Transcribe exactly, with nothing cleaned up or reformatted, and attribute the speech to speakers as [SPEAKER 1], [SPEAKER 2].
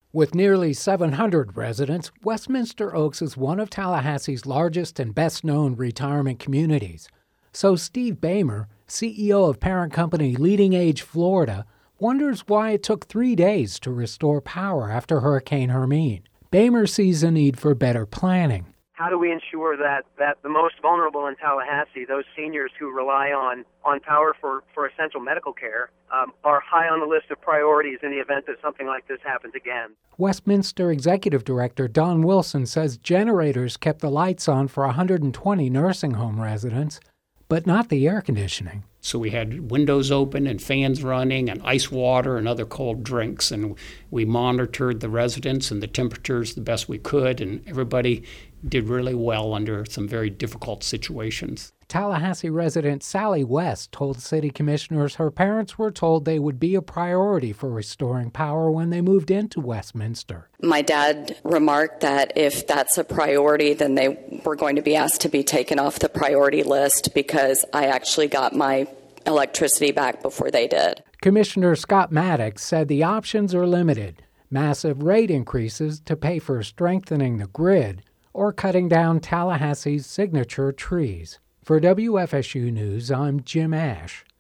[SPEAKER 1] With nearly seven hundred residents, Westminster Oaks is one of Tallahassee's largest and best-known retirement communities. So Steve Beymer, C E O of parent company Leading Age Florida, wonders why it took three days to restore power after Hurricane Hermine. Beymer sees a need for better planning.
[SPEAKER 2] How do we ensure that, that the most vulnerable in Tallahassee, those seniors who rely on, on power for, for essential medical care, um, are high on the list of priorities in the event that something like this happens again?
[SPEAKER 1] Westminster Executive Director Don Wilson says generators kept the lights on for one hundred twenty nursing home residents, but not the air conditioning.
[SPEAKER 3] So we had windows open and fans running and ice water and other cold drinks, and we monitored the residents and the temperatures the best we could, and everybody did really well under some very difficult situations.
[SPEAKER 1] Tallahassee resident Sally West told city commissioners her parents were told they would be a priority for restoring power when they moved into Westminster.
[SPEAKER 4] My dad remarked that if that's a priority, then they were going to be asked to be taken off the priority list because I actually got my electricity back before they did.
[SPEAKER 1] Commissioner Scott Maddox said the options are limited: massive rate increases to pay for strengthening the grid or cutting down Tallahassee's signature trees. For W F S U News, I'm Jim Ash.